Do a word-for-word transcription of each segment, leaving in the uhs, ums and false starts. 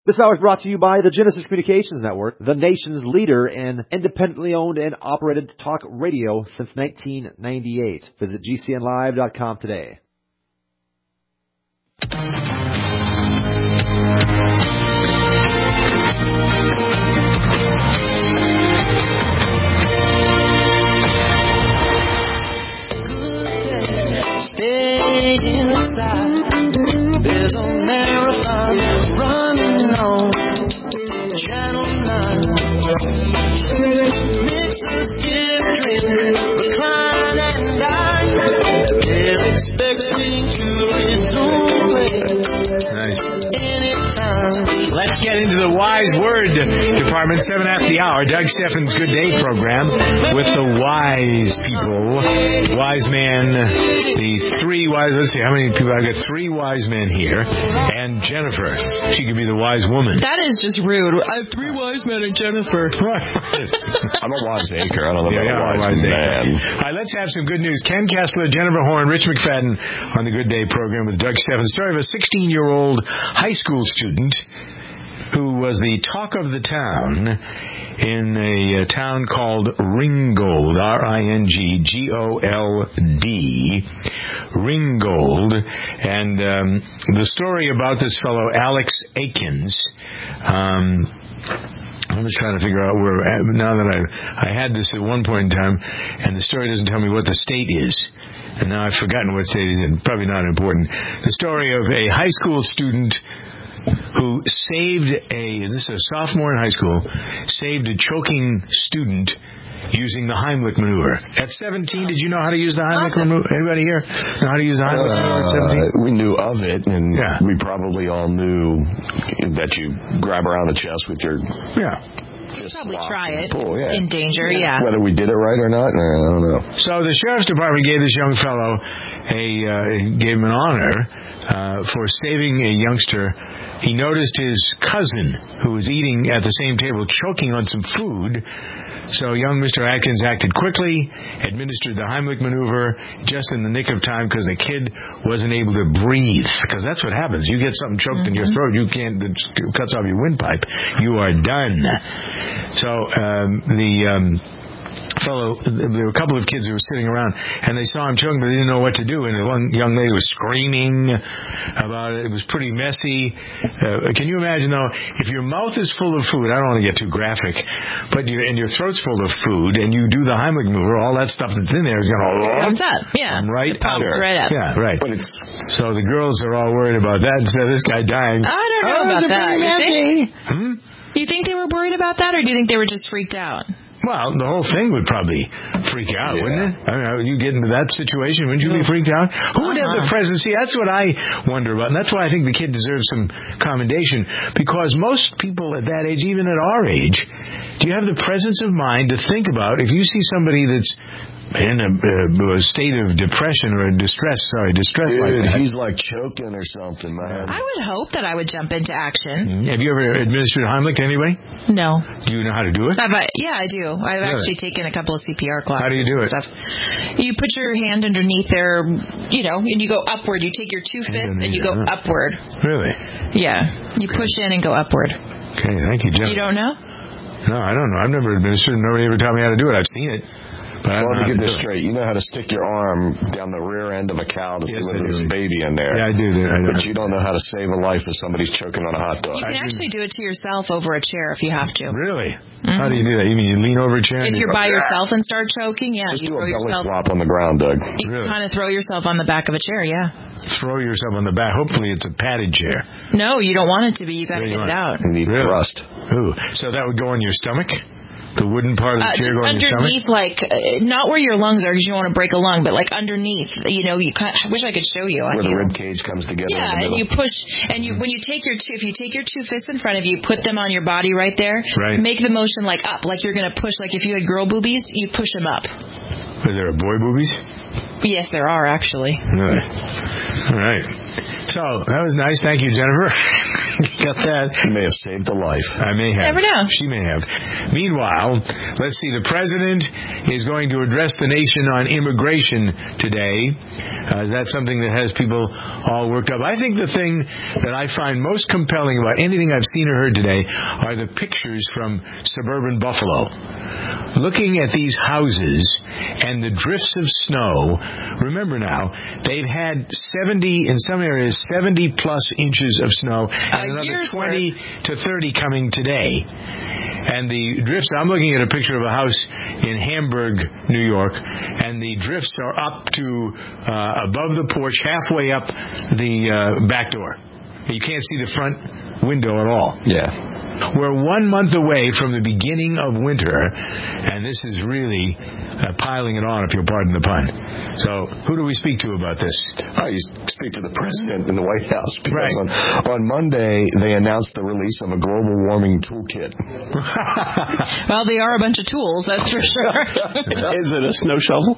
This hour is brought to you by the Genesis Communications Network, the nation's leader in independently owned and operated talk radio since nineteen ninety-eight. Visit G C N live dot com today. Stay inside. There's a marathon running on Channel nine. Mixers give drink, recline and dine. They're expecting to resume late. Nice. Anytime. Let's get into the Wise Word Department, seven after the hour. Doug Steffens' Good Day program with the wise people. Wise man, the three wise, let's see, how many people? I've got three wise men here. And Jennifer, she could be the wise woman. That is just rude. I have three wise men and Jennifer. I'm a wiseacre. I don't know Yeah, about yeah, a wise wiseacre. man. All right, let's have some good news. Ken Kessler, Jennifer Horn, Rich McFadden on the Good Day program with Doug Steffens. The story of a sixteen-year-old high school student who was the talk of the town in a, a town called Ringgold, R I N G G O L D, Ringgold. And um, the story about this fellow, Alex Akins, um, I'm just trying to figure out where, now that I I had this at one point in time, and the story doesn't tell me what the state is. And now I've forgotten what state it is, and probably not important. The story of a high school student who saved a, this is a sophomore in high school, saved a choking student using the Heimlich maneuver. At seventeen, did you know how to use the Heimlich maneuver? Anybody here know how to use the Heimlich maneuver at seventeen? Uh, we knew of it, and Yeah. we probably all knew that you grab around the chest with your Yeah. fist Probably locked try and it. pull, yeah. In danger, yeah. Whether we did it right or not, I don't know. So the sheriff's department gave this young fellow a uh, gave him an honor uh, for saving a youngster. He noticed his cousin, who was eating at the same table, choking on some food. So young Mister Atkins acted quickly, administered the Heimlich maneuver just in the nick of time because the kid wasn't able to breathe. Because that's what happens. You get something choked mm-hmm. in your throat, you can't, it cuts off your windpipe. You are done. So um, the... Um, fellow, there were a couple of kids who were sitting around, and they saw him choking, but they didn't know what to do. And one young lady was screaming about it. It was pretty messy. Uh, can you imagine, though, if your mouth is full of food, I don't want to get too graphic, but you, and your throat's full of food, and you do the Heimlich maneuver, all that stuff that's in there is going to comes up, yeah, right out. out. Right up. Yeah, right. But it's so the girls are all worried about that instead of this guy dying. I don't know oh, about that. You think? Hmm? You think they were worried about that, or do you think they were just freaked out? Well, the whole thing would probably freak out, yeah. wouldn't it? I mean, you get into that situation, wouldn't you be freaked out? Who would have the presence? See, that's what I wonder about, and that's why I think the kid deserves some commendation, because most people at that age, even at our age, do you have the presence of mind to think about if you see somebody that's in a, uh, a state of depression or distress, sorry, distress Dude, like that. he's like choking or something, man. I would hope that I would jump into action. Mm-hmm. Have you ever administered Heimlich to anybody? No. Do you know how to do it? Have I, yeah, I do. I've really? actually taken a couple of C P R classes. How do you do it? Stuff. You put your hand underneath there, you know, and you go upward. You take your two fists and you go know. upward. Really? Yeah. You push in and go upward. Okay, thank you, Jim. You don't know? No, I don't know. I've never administered. Nobody ever taught me how to do it. I've seen it. But so let me get this it. straight. You know how to stick your arm down the rear end of a cow to yes, see whether there's a baby in there. Yeah, I do. I do. But you don't know how to save a life if somebody's choking on a hot dog. You can actually do it to yourself over a chair if you have to. Really? Mm-hmm. How do you do that? You mean you lean over a chair? If and you're you by go, yourself and start choking, yeah. Just you do throw a belly yourself, flop on the ground, Doug. You really? kind of throw yourself on the back of a chair, yeah. Throw yourself on the back. Hopefully it's a padded chair. No, you don't want it to be. You got to get it out. You need really? thrust. Ooh. So that would go on your stomach? The wooden part of the uh, chair going on your underneath, stomach? like, uh, not where your lungs are because you don't want to break a lung, but like underneath, you know, you kind of, I wish I could show you. Where you. the rib cage comes together Yeah, in the middle. and you push, and you when you take your two, if you take your two fists in front of you, put them on your body right there. Right. Make the motion like up, like you're going to push, like if you had girl boobies, you push them up. Are there boy boobies? Yes, there are actually. Really? All right. So, that was nice. Thank you, Jennifer. Got that. You may have saved a life. I may have. Never know. She may have. Meanwhile, let's see. The president is going to address the nation on immigration today. Uh, that's something that has people all worked up. I think the thing that I find most compelling about anything I've seen or heard today are the pictures from suburban Buffalo. Looking at these houses and the drifts of snow, remember now, they've had seventy, in some areas, seventy plus inches of snow, and another twenty to thirty coming today. And the drifts, I'm looking at a picture of a house in Hamburg, New York, and the drifts are up to uh, above the porch, halfway up the uh, back door. You can't see the front window at all. Yeah. We're one month away from the beginning of winter, and this is really uh, piling it on, if you'll pardon the pun. So, who do we speak to about this? Oh, you speak to the president in the White House, because Right. on, on Monday they announced the release of a global warming toolkit. Well, they are a bunch of tools, that's for sure. Is it a snow shovel?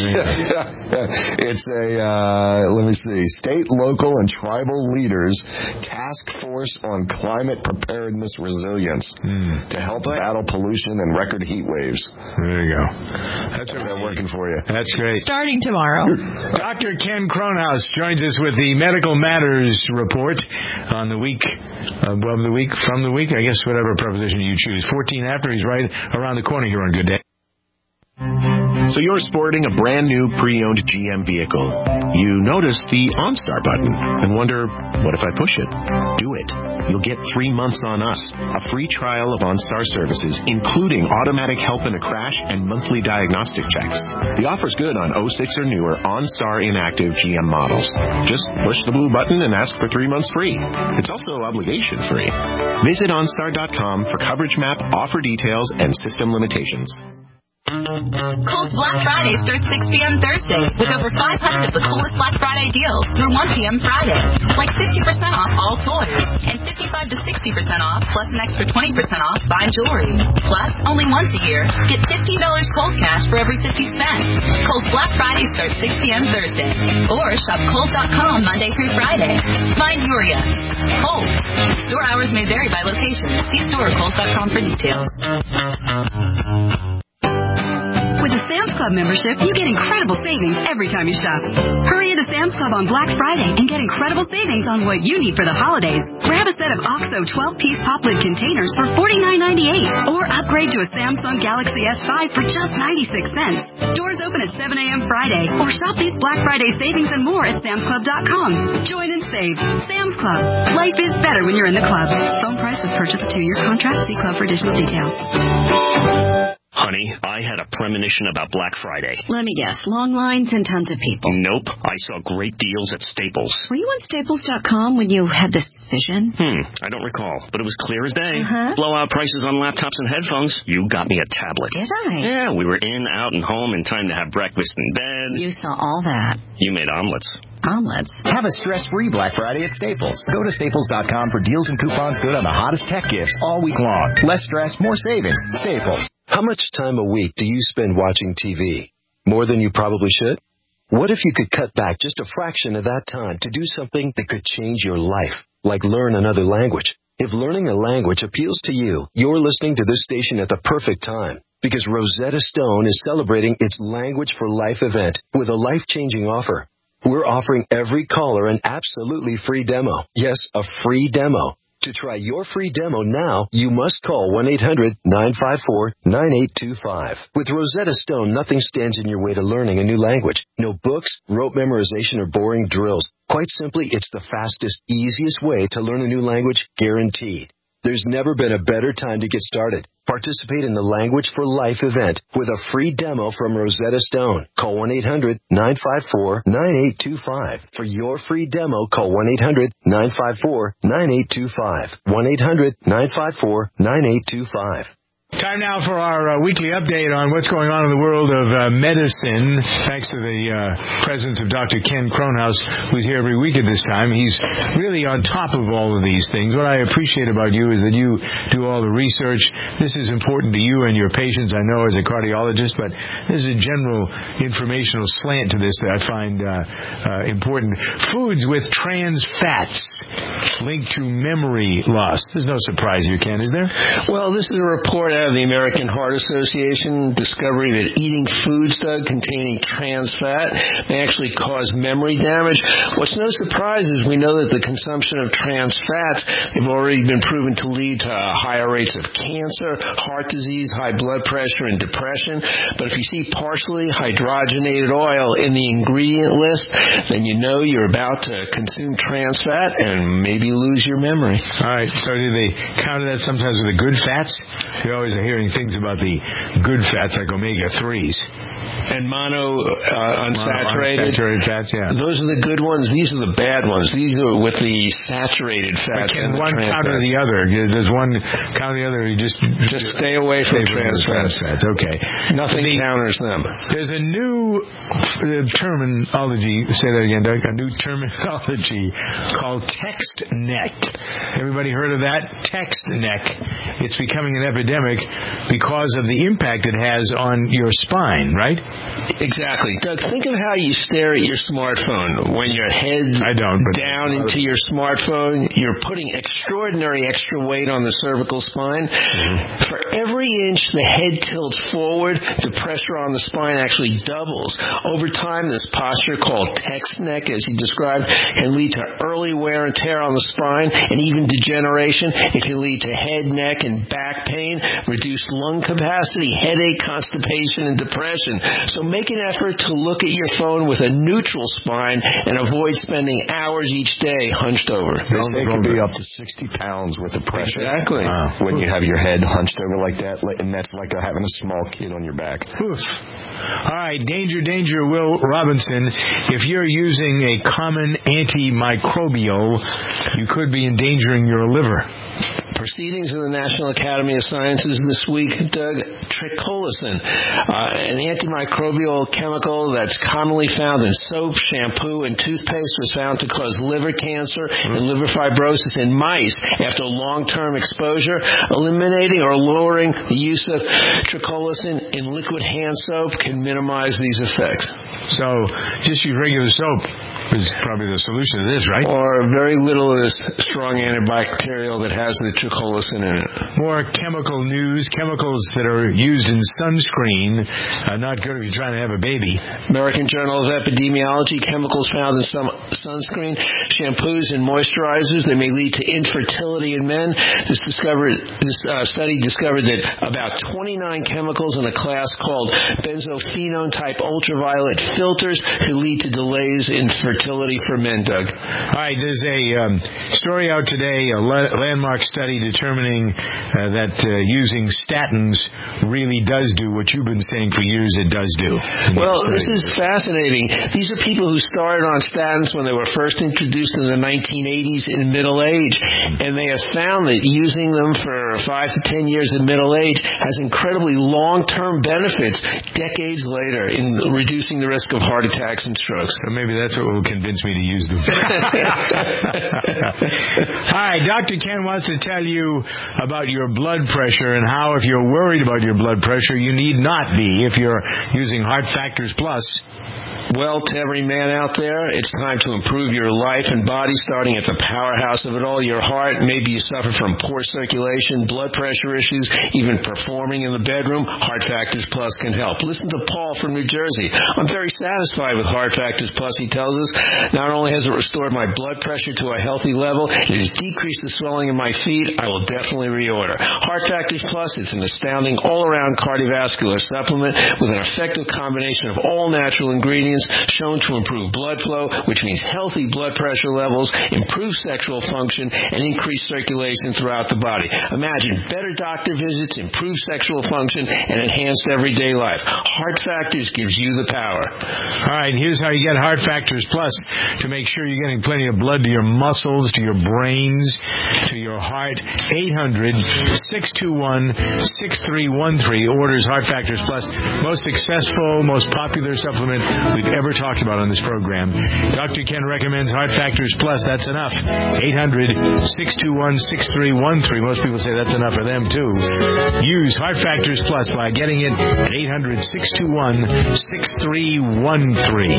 It's a, uh, let me see, state, local, and tribal leaders task force on climate preparedness resilience mm. to help battle pollution and record heat waves. There you go. That's They're working for you. That's great. Starting tomorrow. Doctor Ken Kronhaus joins us with the Medical Matters report on the week, uh, of the week, from the week, I guess whatever preposition you choose. fourteen after, he's right around the corner here on Good Day. So you're sporting a brand new pre-owned G M vehicle. You notice the OnStar button and wonder, what if I push it? Do it. You'll get three months on us, a free trial of OnStar services, including automatic help in a crash and monthly diagnostic checks. The offer's good on oh six or newer OnStar inactive G M models. Just push the blue button and ask for three months free. It's also obligation free. Visit OnStar dot com for coverage map, offer details, and system limitations. Kohl's Black Friday starts six p.m. Thursday with over five hundred of the coolest Black Friday deals through one p.m. Friday. Like fifty percent off all toys and fifty-five to sixty percent off plus an extra twenty percent off fine jewelry. Plus, only once a year, get fifteen dollars Kohl's cash for every fifty spent. Kohl's Black Friday starts six p.m. Thursday. Or shop Kohl's dot com Monday through Friday. Find your yes. Kohl's. Store hours may vary by location. See store or Kohl's dot com for details. With a Sam's Club membership, you get incredible savings every time you shop. Hurry into Sam's Club on Black Friday and get incredible savings on what you need for the holidays. Grab a set of OXO twelve-piece pop lid containers for forty-nine ninety-eight, or upgrade to a Samsung Galaxy S five for just ninety-six cents. Doors open at seven a.m. Friday, or shop these Black Friday savings and more at Sam's Club dot com. Join and save. Sam's Club. Life is better when you're in the club. Phone price with purchase of two-year contract. See Club for additional details. Honey, I had a premonition about Black Friday. Let me guess. Long lines and tons of people. Nope. I saw great deals at Staples. Were you on Staples dot com when you had this vision? Hmm, I don't recall, but it was clear as day. Uh-huh. Blowout prices on laptops and headphones. You got me a tablet. Did I? Yeah, we were in, out, and home in time to have breakfast in bed. You saw all that. You made omelets. Omelets? Have a stress-free Black Friday at Staples. Go to Staples dot com for deals and coupons good on the hottest tech gifts all week long. Less stress, more savings. Staples. How much time a week do you spend watching T V? More than you probably should? What if you could cut back just a fraction of that time to do something that could change your life, like learn another language? If learning a language appeals to you, you're listening to this station at the perfect time, because Rosetta Stone is celebrating its Language for Life event with a life-changing offer. We're offering every caller an absolutely free demo. Yes, a free demo. To try your free demo now, you must call one eight hundred nine five four nine eight two five. With Rosetta Stone, nothing stands in your way to learning a new language. No books, rote memorization, or boring drills. Quite simply, it's the fastest, easiest way to learn a new language, guaranteed. There's never been a better time to get started. Participate in the Language for Life event with a free demo from Rosetta Stone. Call one eight hundred nine five four nine eight two five. For your free demo, call one eight hundred nine five four nine eight two five. one eight hundred nine five four nine eight two five. Time now for our uh, weekly update on what's going on in the world of uh, medicine. Thanks to the uh, presence of Doctor Ken Kronhaus, who's here every week at this time. He's really on top of all of these things. What I appreciate about you is that you do all the research. This is important to you and your patients, I know, as a cardiologist, but there's a general informational slant to this that I find uh, uh, important. Foods with trans fats linked to memory loss. There's no surprise here, Ken, is there? Well, this is a report out of the American Heart Association discovering that eating foods, Doug, containing trans fat may actually cause memory damage. What's no surprise is we know that the consumption of trans fats have already been proven to lead to higher rates of cancer, heart disease, high blood pressure, and depression. But if you see partially hydrogenated oil in the ingredient list, then you know you're about to consume trans fat and maybe lose your memory. All right, so do they counter that sometimes with the good fats? You're always hearing things about the good fats like omega threes. And mono uh, unsaturated. Unsaturated fats, yeah. Those are the good ones. These are the bad ones. These are with the saturated fats. But can and the one counter fats. the other? Does one counter the other? You just just stay away from trans fats. fats. Okay. Nothing the, counters them. There's a new uh, terminology. Say that again, Doug. A new terminology called text neck. Everybody heard of that? Text neck. It's becoming an epidemic because of the impact it has on your spine, right? Exactly. Doug, think of how you stare at your smartphone. When your head's I don't, but down into your smartphone, you're putting extraordinary extra weight on the cervical spine. Mm-hmm. For every inch the head tilts forward, the pressure on the spine actually doubles. Over time, this posture, called text neck, as you described, can lead to early wear and tear on the spine and even degeneration. It can lead to head, neck, and back pain, reduced lung capacity, headache, constipation, and depression. So make an effort to look at your phone with a neutral spine and avoid spending hours each day hunched over. They say it can be up to sixty pounds worth of pressure. Exactly. Wow. When you have your head hunched over like that, and that's like having a small kid on your back. Oof. All right, danger, danger, Will Robinson. If you're using a common antimicrobial, you could be endangering your liver. Proceedings of the National Academy of Sciences this week, Doug, triclosan, uh, an antimicrobial chemical that's commonly found in soap, shampoo, and toothpaste, was found to cause liver cancer and liver fibrosis in mice after long-term exposure. Eliminating or lowering the use of triclosan in liquid hand soap can minimize these effects. So just use regular soap is probably the solution to this, right? Or very little of this strong antibacterial that has the triclosan in it. More chemical news. Chemicals that are used in sunscreen are not good if you're trying to have a baby. American Journal of Epidemiology, chemicals found in some sunscreen, shampoos, and moisturizers that may lead to infertility in men. This discovered, this uh, study discovered that about twenty-nine chemicals in a class called benzophenone-type ultraviolet filters could lead to delays in fertility for men, Doug. All right, there's a um, story out today, a la- landmark study determining uh, that uh, using statins really does do what you've been saying for years it does do. Well, this is fascinating. These are people who started on statins when they were first introduced in the nineteen eighties in middle age, and they have found that using them for five to ten years in middle age has incredibly long-term benefits decades later in reducing the risk of heart attacks and strokes. So maybe that's what will convince me to use them. All right, Doctor Ken wants to tell you about your blood pressure and how, if you're worried about your blood pressure, you need not be if you're using Heart Factors Plus. Well, to every man out there, it's time to improve your life and body, starting at the powerhouse of it all, your heart. Maybe you suffer from poor circulation, blood pressure issues, even performing in the bedroom. Heart Factors Plus can help. Listen to Paul from New Jersey. I'm very satisfied with Heart Factors Plus, he tells us. Not only has it restored my blood pressure to a healthy level, it has decreased the swelling in my feet. I will definitely reorder. Heart Factors Plus, it's an astounding all-around cardiovascular supplement with an effective combination of all natural ingredients shown to improve blood flow, which means healthy blood pressure levels, improve sexual function, and increase circulation throughout the body. Imagine better doctor visits, improved sexual function, and enhanced everyday life. Heart Factors gives you the power. All right, here's how you get Heart Factors Plus. Plus to make sure you're getting plenty of blood to your muscles, to your brains, to your heart. eight hundred, six two one, six three one three. Orders Heart Factors Plus. Most successful, most popular supplement we've ever talked about on this program. Doctor Ken recommends Heart Factors Plus. That's enough. eight hundred, six two one, six three one three. Most people say that's enough for them, too. Use Heart Factors Plus by getting it at eight hundred, six two one, six three one three.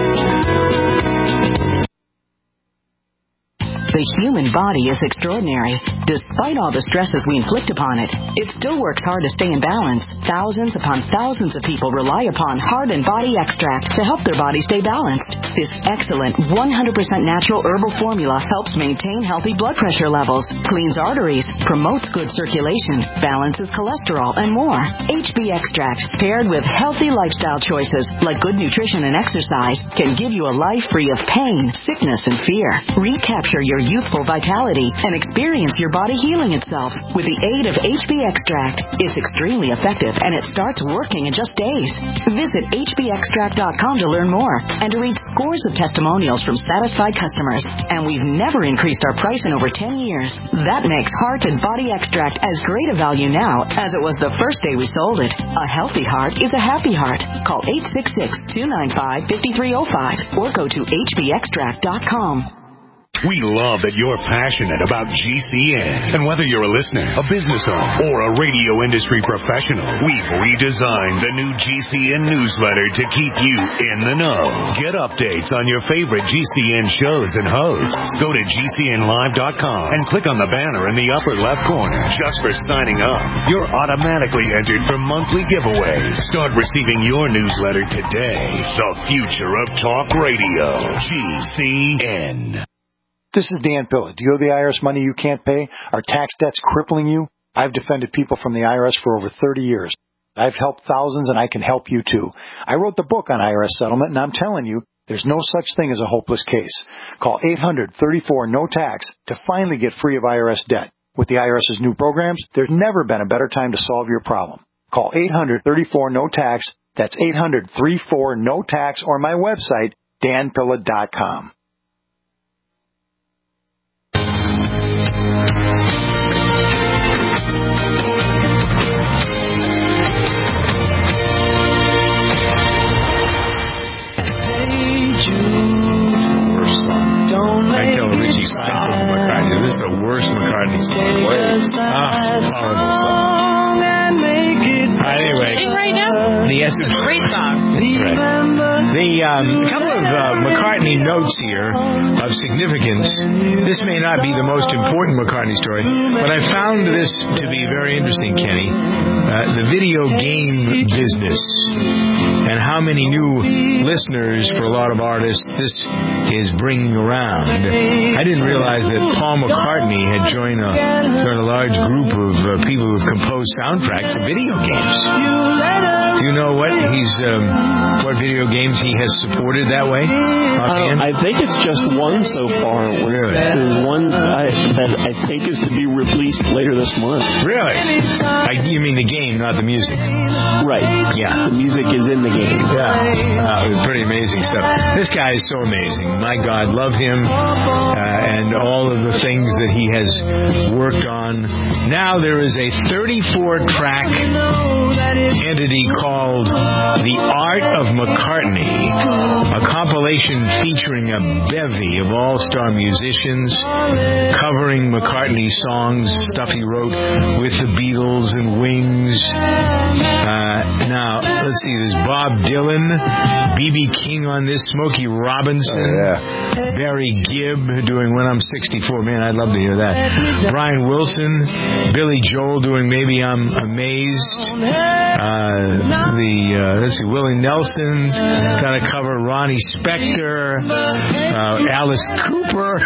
The human body is extraordinary. Despite all the stresses we inflict upon it, it still works hard to stay in balance. Thousands upon thousands of people rely upon Heart and Body Extract to help their body stay balanced. This excellent one hundred percent natural herbal formula helps maintain healthy blood pressure levels, cleans arteries, promotes good circulation, balances cholesterol, and more. H B Extract, paired with healthy lifestyle choices like good nutrition and exercise, can give you a life free of pain, sickness, and fear. Recapture your youthful vitality and experience your body healing itself with the aid of H B Extract. It's extremely effective and it starts working in just days. Visit H B extract dot com to learn more and to read scores of testimonials from satisfied customers. And we've never increased our price in over ten years. That makes Heart and Body Extract as great a value now as it was the first day we sold it. A healthy heart is a happy heart. Call eight six six, two nine five, five three zero five or go to H B extract dot com. We love that you're passionate about G C N. And whether you're a listener, a business owner, or a radio industry professional, we've redesigned the new G C N newsletter to keep you in the know. Get updates on your favorite G C N shows and hosts. Go to G C N live dot com and click on the banner in the upper left corner. Just for signing up, you're automatically entered for monthly giveaways. Start receiving your newsletter today. The future of talk radio. G C N. This is Dan Pilla. Do you owe the I R S money you can't pay? Are tax debts crippling you? I've defended people from the I R S for over thirty years. I've helped thousands, and I can help you, too. I wrote the book on I R S settlement, and I'm telling you, there's no such thing as a hopeless case. Call eight hundred, thirty-four, no tax to finally get free of I R S debt. With the IRS's new programs, there's never been a better time to solve your problem. Call eight hundred, thirty-four, no tax. That's eight hundred, thirty-four, no tax, or my website, dan pilla dot com. I tell Richie Feinstein from McCartney, this is the worst McCartney song. Ah, horrible song. Anyway, right now? The essence. Great song. Right. The um, a couple of uh, McCartney notes here of significance. This may not be the most important McCartney story, but I found this to be very interesting, Kenny. Uh, the video game business and how many new listeners for a lot of artists this is bringing around. I didn't realize that Paul McCartney had joined a, joined a large group of uh, people who have composed soundtracks for video games. Do you know what he's, um, what video games he has supported that way? Uh, I think it's just one so far. Really? There's one I, that I think is to be released later this month. Really? I, you mean the game, not the music? Right. Yeah. The music is in the game. Yeah. Uh, pretty amazing stuff. This guy is so amazing. My God, love him uh, and all of the things that he has worked on. Now there is a thirty-four track entity called The Art of McCartney, a compilation featuring a bevy of all-star musicians covering McCartney songs, stuff he wrote with the Beatles and Wings. Uh, now, let's see, there's Bob Dylan, B B King on this, Smokey Robinson, oh, yeah. Barry Gibb doing When I'm sixty-four. Man, I'd love to hear that. Brian Wilson, Billy Joel doing Maybe I'm Amazed. Uh, the uh, let's see, Willie Nelson gonna cover Ronnie Spector, uh, Alice Cooper.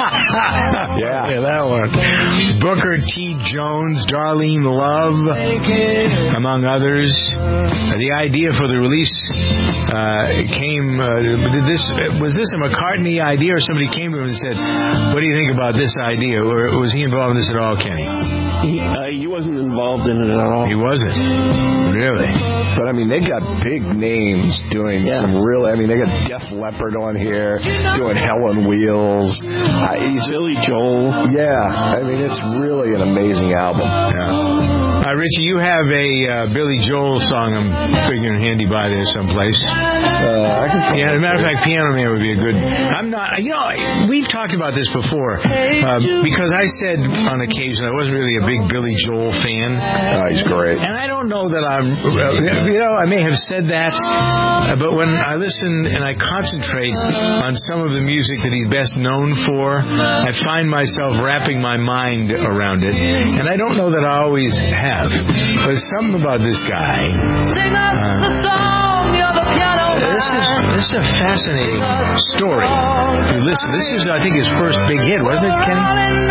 yeah. yeah, that one. Booker T. Jones, Darlene Love, among others. Uh, the idea for the release uh, came. Uh, did this was this a McCartney idea, or somebody came to him and said, "What do you think about this idea?" Or was he involved in this at all, Kenny? He, uh, you wasn't involved in it at all. He wasn't. Really? But, I mean, they got big names doing Yeah. some real... I mean, they got Def Leppard on here, doing Hell on Wheels. Uh, he's Billy Joel. Yeah. I mean, it's really an amazing album. Yeah. Uh, Richie, you have a uh, Billy Joel song I'm figuring handy by there someplace. Uh, I can yeah, as a matter of fact, Piano Man would be a good... I'm not... You know, we've talked about this before. Uh, because I said on occasion I wasn't really a big Billy Joel fan. Oh, he's great. And I don't know that I'm... You know, I may have said that, uh, but when I listen and I concentrate on some of the music that he's best known for, I find myself wrapping my mind around it. And I don't know that I always have. But something about this guy. Uh, this is this is a fascinating story. If you listen, this is I think his first big hit, wasn't it, Kenny?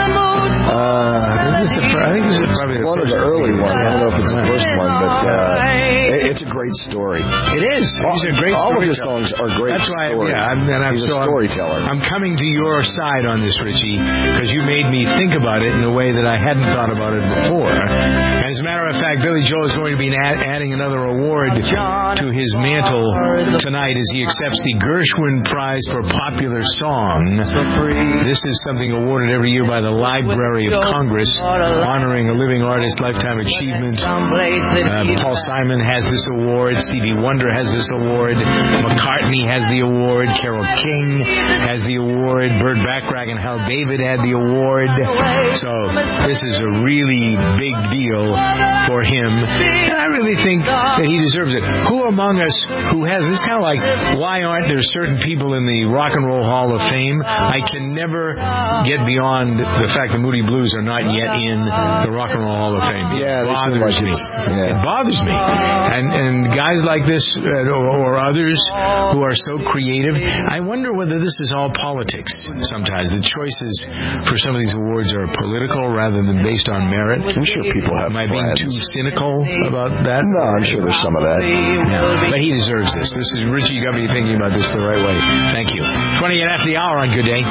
Uh, this is the, I think this is probably the one first of the early ones. I don't know if it's the first one, but uh, it's a great story. It is. It's a great all story. All of his songs are great. That's why. Stories. Yeah, I'm, and I'm He's so a storyteller. I'm, I'm coming to your side on this, Richie, because you made me think about it in a way that I hadn't thought about it before. As a matter of fact, Billy Joel is going to be add, adding another award to his mantle tonight as he accepts the Gershwin Prize for Popular Song. This is something awarded every year by the Library of Congress, honoring a living artist lifetime achievement. Uh, Paul Simon has this award. Stevie Wonder has this award. McCartney has the award. Carole King has the award. Burt Bacharach and Hal David had the award. So this is a really big deal for him, and I really think that he deserves it. Who among us who has this kind of like, why aren't there certain people in the Rock and Roll Hall of Fame? I can never get beyond the fact that Moody Blues are not yet in the Rock and Roll Hall of Fame. It yeah, bothers like me. Yeah. It bothers me. And and guys like this uh, or, or others who are so creative, I wonder whether this is all politics sometimes. The choices for some of these awards are political rather than based on merit. I'm sure people have Am I being plans. too cynical about that? No, I'm sure there's some of that. Yeah. But he deserves this. This is Richie. You got me thinking about this the right way. Thank you. twenty-eight after the hour on Good Day.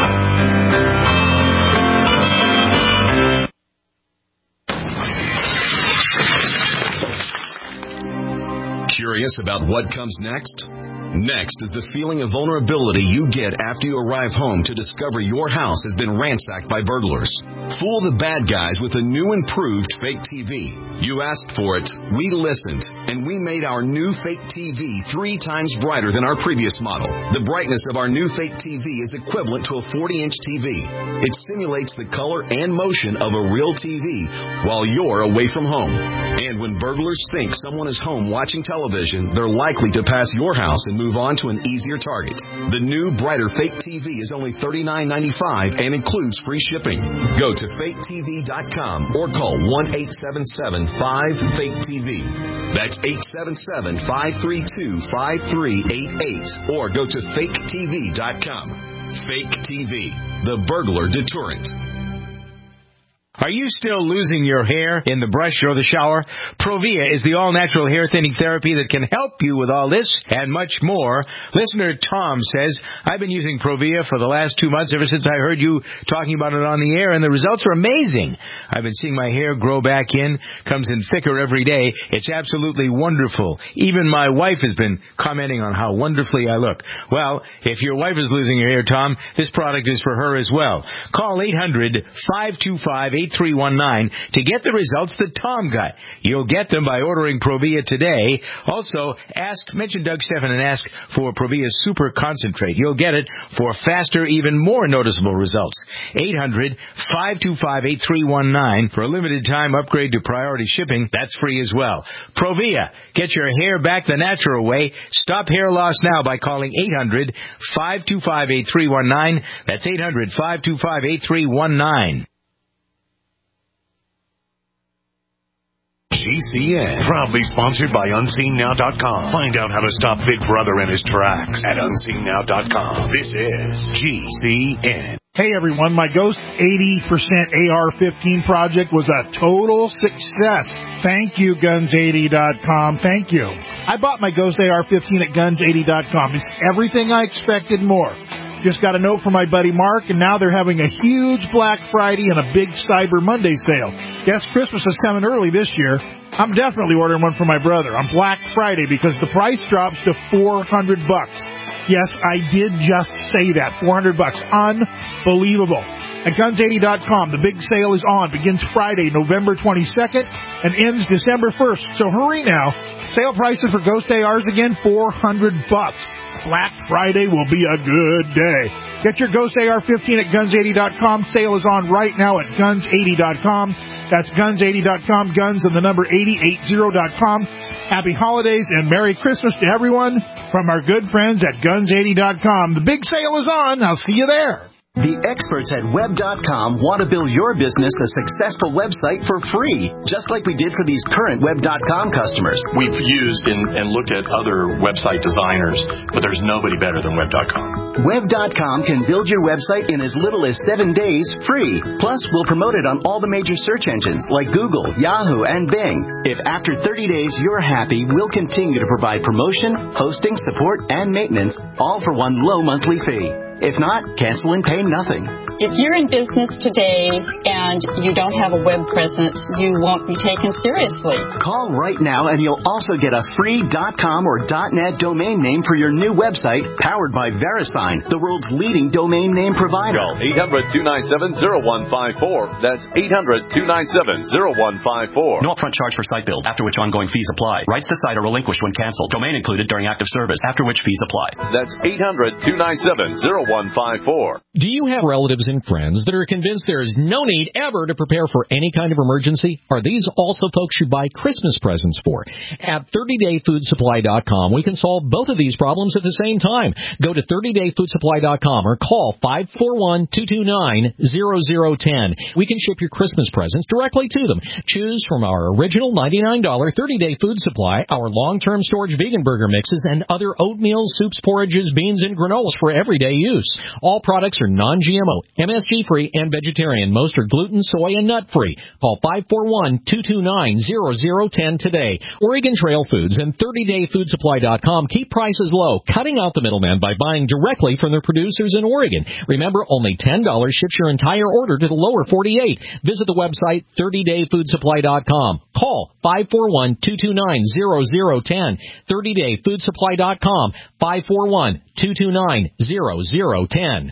Curious about what comes next? Next is the feeling of vulnerability you get after you arrive home to discover your house has been ransacked by burglars. Fool the bad guys with a new improved fake T V. You asked for it, we listened, and we made our new fake T V three times brighter than our previous model. The brightness of our new fake T V is equivalent to a forty-inch T V. It simulates the color and motion of a real T V while you're away from home. And when burglars think someone is home watching television, they're likely to pass your house and move on to an easier target. The new brighter fake T V is only thirty-nine ninety-five and includes free shipping. Go to fake T V dot com or call one eight seven seven five fake T V. That's eight seven seven, five three two, five three eight eight or go to fake T V dot com. Fake T V, the burglar deterrent. Are you still losing your hair in the brush or the shower? Provia is the all-natural hair thinning therapy that can help you with all this and much more. Listener Tom says, I've been using Provia for the last two months ever since I heard you talking about it on the air, and the results are amazing. I've been seeing my hair grow back in, comes in thicker every day. It's absolutely wonderful. Even my wife has been commenting on how wonderfully I look. Well, if your wife is losing your hair, Tom, this product is for her as well. Call eight hundred, five two five, eight three one nine to get the results that Tom got. You'll get them by ordering Provia today. Also, ask, mention Doug Stephan and ask for Provia Super Concentrate. You'll get it for faster, even more noticeable results. eight hundred, five two five, eight three one nine. For a limited time upgrade to priority shipping, that's free as well. Provia, get your hair back the natural way. Stop hair loss now by calling eight hundred, five two five, eight three one nine. That's eight hundred, five two five, eight three one nine. G C N, proudly sponsored by unseen now dot com. Find out how to stop Big Brother in his tracks at unseen now dot com. This is G C N. Hey everyone, my Ghost eighty percent A R fifteen project was a total success. Thank you, guns eighty dot com. Thank you. I bought my Ghost A R fifteen at guns eighty dot com. It's everything I expected more. Just got a note from my buddy Mark, and now they're having a huge Black Friday and a big Cyber Monday sale. Guess Christmas is coming early this year. I'm definitely ordering one for my brother on Black Friday because the price drops to four hundred bucks. Yes, I did just say that. four hundred bucks. Unbelievable. At guns eighty dot com, the big sale is on. Begins Friday, November twenty-second, and ends December first. So hurry now. Sale prices for Ghost A Rs again, four hundred bucks. Black Friday will be a good day. Get your Ghost A R fifteen at guns eighty dot com. Sale is on right now at guns eighty dot com. That's guns eighty dot com, guns and the number eighty eighty dot com. Happy holidays and Merry Christmas to everyone from our good friends at guns eighty dot com. The big sale is on. I'll see you there. The experts at web dot com want to build your business a successful website for free, just like we did for these current web dot com customers. We've used and, and looked at other website designers, but there's nobody better than web dot com. web dot com can build your website in as little as seven days free. Plus, we'll promote it on all the major search engines like Google, Yahoo, and Bing. If after thirty days you're happy, we'll continue to provide promotion, hosting, support, and maintenance, all for one low monthly fee. If not, cancel and pay nothing. If you're in business today and you don't have a web presence, you won't be taken seriously. Call right now and you'll also get a free .com or .net domain name for your new website powered by VeriSign, the world's leading domain name provider. Call eight hundred, two nine seven, zero one five four. That's eight hundred, two nine seven, zero one five four. No upfront charge for site build, after which ongoing fees apply. Rights to site are relinquished when canceled. Domain included during active service, after which fees apply. That's eight hundred, two nine seven, zero one five four. Do you have relatives and friends that are convinced there is no need ever to prepare for any kind of emergency? Are these also folks you buy Christmas presents for? At thirty day food supply dot com, we can solve both of these problems at the same time. Go to thirty day food supply dot com or call five four one, two two nine, zero zero one zero. We can ship your Christmas presents directly to them. Choose from our original ninety-nine dollars thirty day food supply, our long-term storage vegan burger mixes, and other oatmeal, soups, porridges, beans, and granolas for everyday use. All products are non G M O, M S G-free, and vegetarian. Most are gluten, soy, and nut-free. Call five four one, two two nine, zero zero one zero today. Oregon Trail Foods and thirty day food supply dot com keep prices low, cutting out the middleman by buying directly from their producers in Oregon. Remember, only ten dollars ships your entire order to the lower forty-eight. Visit the website thirty day food supply dot com. Call five four one, two two nine, zero zero one zero. thirty day food supply dot com, five four one, two two nine, zero zero one zero.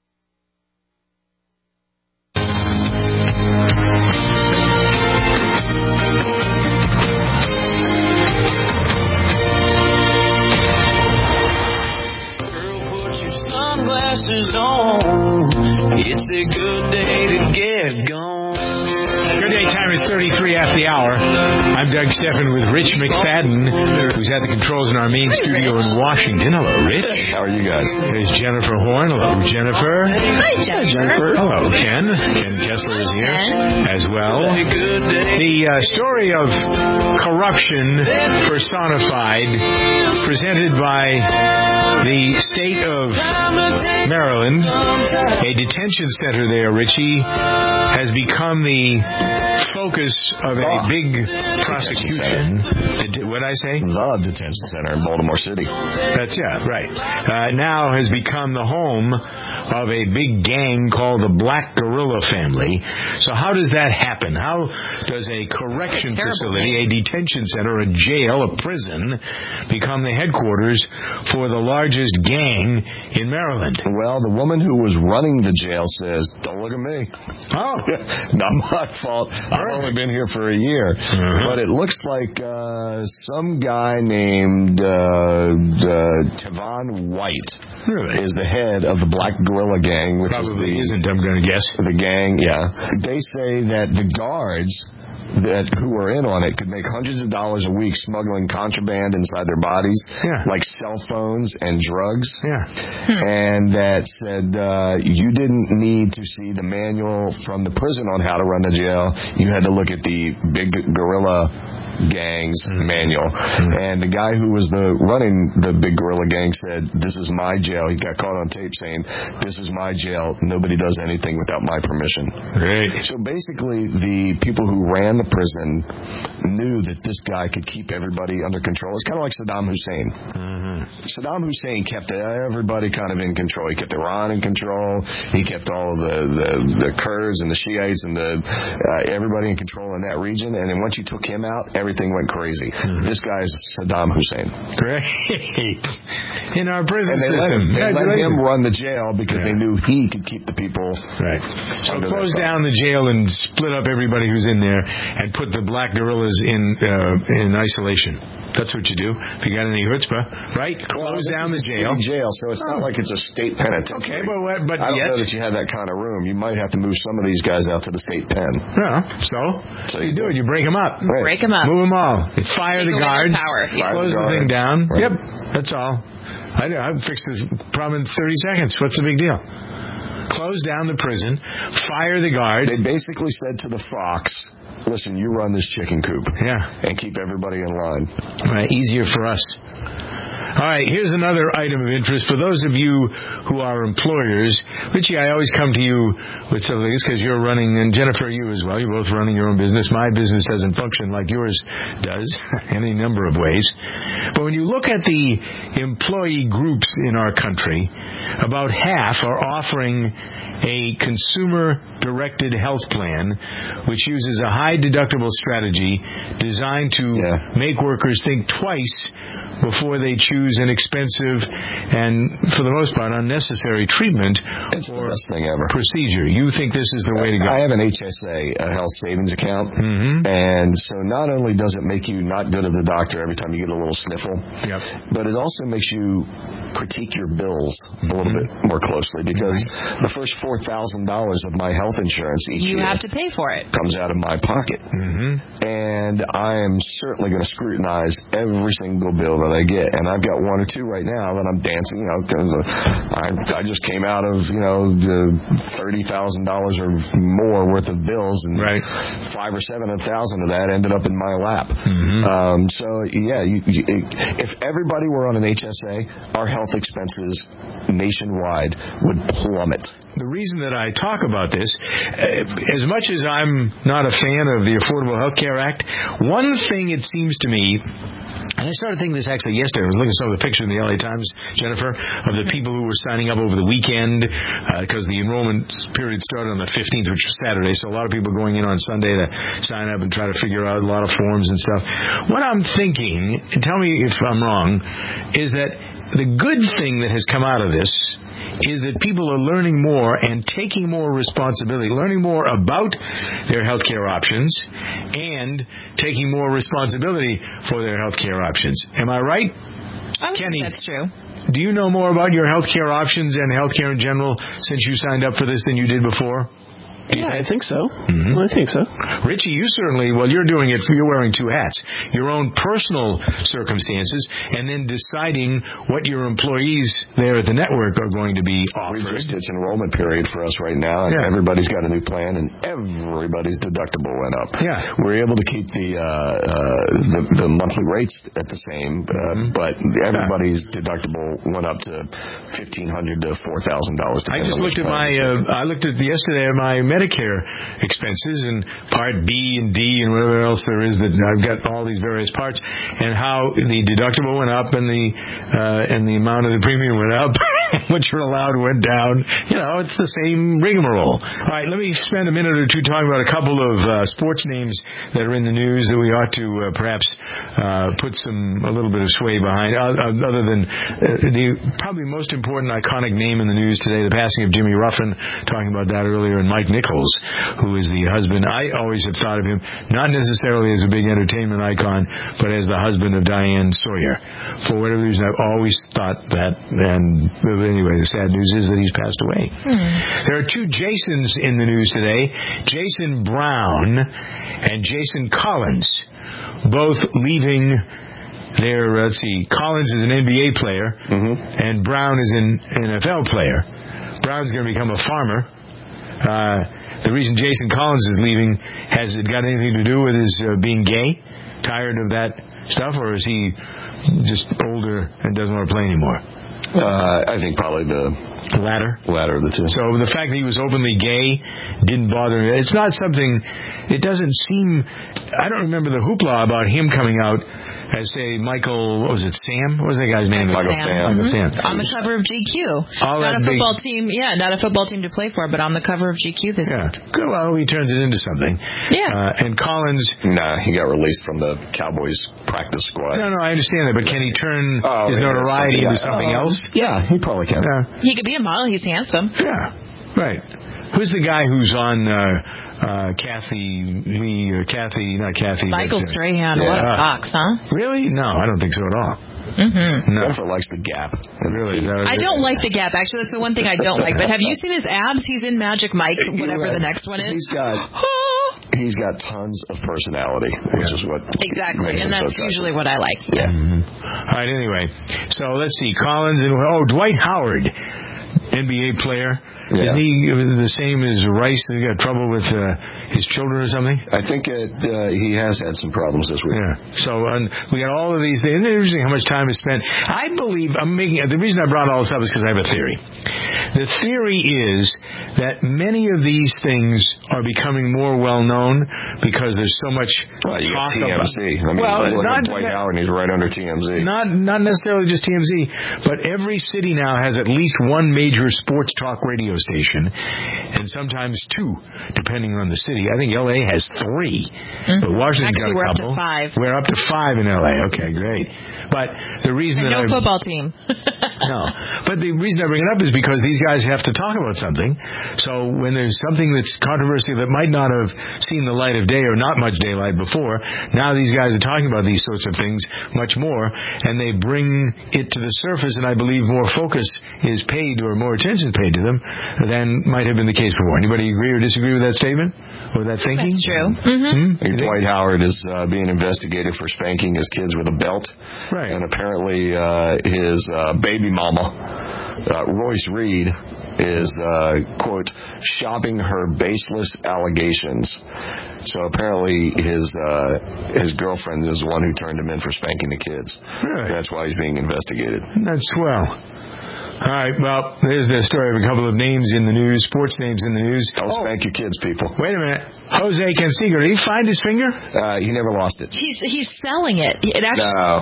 Sunglasses on, it's a good day to get gone. Good day time is thirty-three after the hour. I'm Doug Steffen with Rich McFadden, who's at the controls in our main studio in Washington. Hello, Rich. How are you guys? There's Jennifer Horn. Hello, Jennifer. Hi, Jennifer. Hello, Ken. Ken Kessler is here as well. The uh, story of corruption personified, presented by the state of Maryland, a detention center there, Richie, has become the focus of a oh, big prosecution. What did I say? The detention center in Baltimore City. That's, yeah, right. Uh, now has become the home of a big gang called the Black Gorilla Family. So how does that happen? How does a correction facility, a detention center, a jail, a prison, become the headquarters for the largest gang in Maryland? Well, the woman who was running the jail says, don't look at me. Oh. Not my fault. I've only been here for a year. Uh-huh. But it looks like uh, some guy named uh, uh, Tavon White really? is the head of the Black Gorilla Gang. Which Probably is the, isn't, I'm going to guess. The gang, yeah. They say that the guards that who were in on it could make hundreds of dollars a week smuggling contraband inside their bodies, yeah. like cell phones and drugs. Yeah. And that said uh, you didn't need to see the manual from the prison on how to run the jail. You had to look at the Big Gorilla Gang's mm-hmm. manual. Mm-hmm. And the guy who was the running the Big Gorilla Gang said, this is my jail. jail. He got caught on tape saying, "This is my jail. Nobody does anything without my permission." Right. So basically, the people who ran the prison knew that this guy could keep everybody under control. It's kind of like Saddam Hussein. Mm-hmm. Saddam Hussein kept everybody kind of in control. He kept Iran in control. He kept all of the, the, the Kurds and the Shiites and the uh, everybody in control in that region. And then once you took him out, everything went crazy. Mm-hmm. This guy is Saddam Hussein. Great. In our prison and they system. Let him, they let him run the jail because yeah. they knew he could keep the people. Right. So close down the jail and split up everybody who's in there and put the black guerrillas in uh, in isolation. That's what you do. If you got any chutzpah, right? Close well, down the jail. jail, so it's not like it's a state penitentiary. Okay, but what, but I don't yes. know that you have that kind of room. You might have to move some of these guys out to the state pen. Yeah. So, so you do it. You break them up. Right. Break them up. Move them all. You fire Take the guards. Power. Yeah. Close the, the thing down. Right. Yep. That's all. I I fixed this problem in thirty seconds. What's the big deal? Close down the prison. Fire the guards. They basically said to the fox, "Listen, you run this chicken coop. Yeah. And keep everybody in line." Right. Easier for us. All right, here's another item of interest for those of you who are employers. Richie, I always come to you with something like this because you're running, and Jennifer, you as well. You're both running your own business. My business doesn't function like yours does in any number of ways. But when you look at the employee groups in our country, about half are offering a consumer-directed health plan which uses a high-deductible strategy designed to yeah. make workers think twice before they choose an expensive and, for the most part, unnecessary treatment it's or the best thing ever. procedure. You think this is the way to go? I have an H S A, a health savings account, mm-hmm. and so not only does it make you not go to the doctor every time you get a little sniffle, yep. but it also makes you critique your bills a little mm-hmm. bit more closely because mm-hmm. the first four thousand dollars of my health insurance each you year have to pay for it. comes out of my pocket. Mm-hmm. And I am certainly going to scrutinize every single bill that I get. And I've got one or two right now that I'm dancing. You know, cause I, I just came out of, you know, the thirty thousand dollars or more worth of bills, and right. five or seven thousand of that ended up in my lap. Mm-hmm. Um, so, yeah, you, you, if everybody were on an H S A, our health expenses nationwide would plummet. The reason that I talk about this, as much as I'm not a fan of the Affordable Health Care Act, one thing it seems to me, and I started thinking this actually yesterday. I was looking at some of the pictures in the L A Times, Jennifer, of the people who were signing up over the weekend because uh, the enrollment period started on the fifteenth, which was Saturday. So a lot of people going in on Sunday to sign up and try to figure out a lot of forms and stuff. What I'm thinking, and tell me if I'm wrong, is that the good thing that has come out of this is that people are learning more and taking more responsibility, learning more about their healthcare options and taking more responsibility for their healthcare options. Am I right? I would Kenny, think that's true. Do you know more about your healthcare options and healthcare in general since you signed up for this than you did before? Yeah, I think so. Mm-hmm. I think so. Richie, you certainly, well, you're doing it, you're wearing two hats. Your own personal circumstances and then deciding what your employees there at the network are going to be offered. Just, it's enrollment period for us right now, and yeah. everybody's got a new plan, and everybody's deductible went up. Yeah. We're able to keep the uh, uh, the, the monthly rates at the same, uh, mm-hmm. but everybody's yeah. deductible went up to fifteen hundred dollars to four thousand dollars. I just looked at my, uh, I looked at yesterday at my Medicare expenses and Part B and D and whatever else there is that I've got all these various parts, and how the deductible went up and the uh, and the amount of the premium went up, what you're allowed went down. You know, it's the same rigmarole. All right, let me spend a minute or two talking about a couple of uh, sports names that are in the news that we ought to uh, perhaps uh, put some a little bit of sway behind. Uh, other than uh, the probably most important iconic name in the news today, the passing of Jimmy Ruffin. Talking about that earlier, and Mike Nichols, who is the husband. I always have thought of him not necessarily as a big entertainment icon, but as the husband of Diane Sawyer. For whatever reason, I've always thought that. And anyway, the sad news is that he's passed away. Hmm. There are two Jasons in the news today, Jason Brown and Jason Collins, both leaving their, uh, let's see, Collins is an N B A player, mm-hmm. and Brown is an N F L player. Brown's going to become a farmer. Uh, the reason Jason Collins is leaving, has it got anything to do with his uh, being gay? Tired of that stuff? Or is he just older and doesn't want to play anymore? Uh, I think probably the latter. Latter of the two. So the fact that he was openly gay didn't bother him. It's not something. It doesn't seem. I don't remember the hoopla about him coming out as, say, Michael. What was it? Sam? What was that guy's name? Michael Sam. Sam. Michael Sam. On the cover of G Q. All not a that big- football team. Yeah, not a football team to play for, but on the cover of G Q this Yeah. week. Good. Well, he turns it into something. Yeah. Uh, and Collins. Nah, he got released from the Cowboys practice squad. No, no, I understand that, but can he turn Oh, his yeah, notoriety yeah. into something Um, else? Yeah, he probably can. Yeah. He could be a model. He's handsome. Yeah. Right. Who's the guy who's on uh, uh, Kathy Lee or Kathy, not Kathy. Michael but, uh, Strahan. What a yeah. fox, huh? Really? No, I don't think so at all. Mm-hmm. No. Jennifer likes the Gap. Really? That was I it. don't like the Gap. Actually, that's the one thing I don't like. But have you seen his abs? He's in Magic Mike, whatever the next one is. He's got he's got tons of personality, which is what Exactly, makes and him so that's attractive. usually what I like. Yeah. Mm-hmm. All right. Anyway, so let's see. Collins and oh, Dwight Howard, N B A player. Yeah. Isn't he the same as Rice? He got trouble with uh, his children or something? I think it, uh, he has had some problems this week. Yeah. So um, we got all of these things. Isn't it interesting how much time is spent? I believe I'm making the reason I brought all this up is because I have a theory. The theory is that many of these things are becoming more well known because there's so much Well, you got talk T M Z. about. I mean, well, look not at Dwight Howard, and he's right under T M Z. Not not necessarily just T M Z, but every city now has at least one major sports talk radio station, and sometimes two, depending on the city. I think L A has three, mm-hmm. but Washington's Actually, got a we're couple. up to five. We're up to five in L A. Okay, great. But the reason And that no I football team. no, but the reason I bring it up is because these guys have to talk about something. So when there's something that's controversial that might not have seen the light of day or not much daylight before, now these guys are talking about these sorts of things much more, and they bring it to the surface, and I believe more focus is paid or more attention is paid to them than might have been the case before. Anybody agree or disagree with that statement or that thinking? That's true. Mm-hmm. I think Dwight Howard is uh, being investigated for spanking his kids with a belt. Right. And apparently uh, his uh, baby mama, uh, Royce Reed, is, uh, quote, shopping her baseless allegations. So apparently his uh, his girlfriend is the one who turned him in for spanking the kids. Really? That's why he's being investigated. That's swell. All right, well, there's the story of a couple of names in the news, sports names in the news. Don't spank your kids, people. Wait a minute. Jose Canseco, did he find his finger? Uh, he never lost it. He's he's selling it. It actually. No.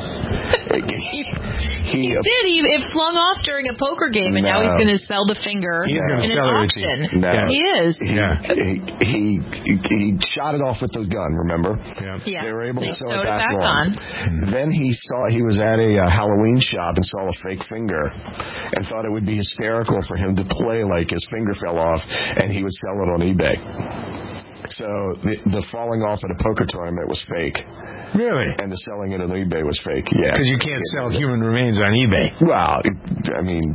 he, he, he did. He it flung off during a poker game, and No. now he's going to sell the finger He's in gonna an sell it, auction. No. He is. He, Yeah. he, he, he shot it off with the gun, remember? Yeah. Yeah. They were able to They sew sewed it it back, back on. on. Then he saw he was at a uh, Halloween shop and saw a fake finger and thought it would be hysterical for him to play like his finger fell off and he would sell it on eBay. So the, the falling off at a poker tournament was fake. Really? And the selling it on eBay was fake. Yeah. Because you can't sell human remains on eBay. Well, I mean,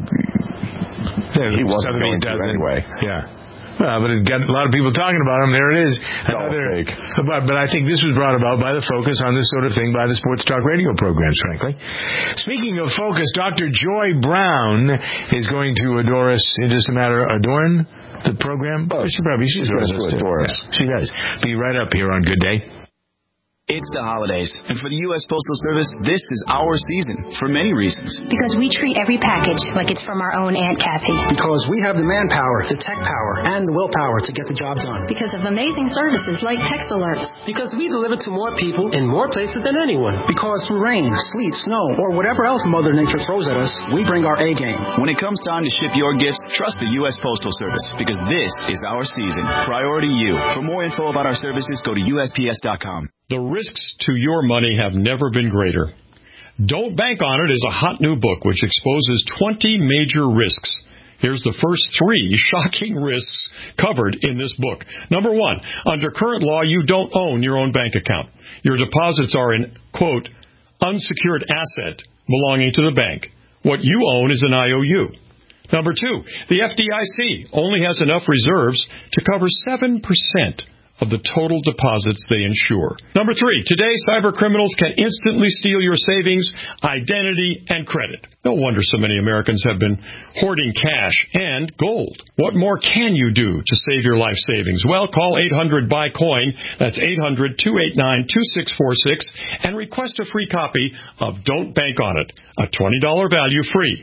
There's he wasn't Sotheby's going to does it. anyway. Yeah. Well, but it got a lot of people talking about him. There it is. all fake. But, but I think this was brought about by the focus on this sort of thing by the sports talk radio programs, frankly. Speaking of focus, Doctor Joy Brown is going to adore us in just a matter adorn the program. Oh, she probably she she's adores going us to too. adore us. Yeah, she does. Be right up here on Good Day. It's the holidays, and for the U S Postal Service, this is our season for many reasons. Because we treat every package like it's from our own Aunt Kathy. Because we have the manpower, the tech power, and the willpower to get the job done. Because of amazing services like text alerts. Because we deliver to more people in more places than anyone. Because through rain, sleet, snow, or whatever else Mother Nature throws at us, we bring our A game. When it comes time to ship your gifts, trust the U S Postal Service, because this is our season. Priority you. For more info about our services, go to U S P S dot com. The risks to your money have never been greater. Don't Bank on It is a hot new book which exposes twenty major risks. Here's the first three shocking risks covered in this book. Number one, under current law, you don't own your own bank account. Your deposits are an, quote, unsecured asset belonging to the bank. What you own is an I O U. Number two, the F D I C only has enough reserves to cover seven percent of the total deposits they insure. Number three, today cyber criminals can instantly steal your savings, identity, and credit. No wonder so many Americans have been hoarding cash and gold. What more can you do to save your life savings? Well, call eight hundred buy coin, that's eight hundred, two eight nine, two six four six, and request a free copy of Don't Bank on It, a twenty dollars value free.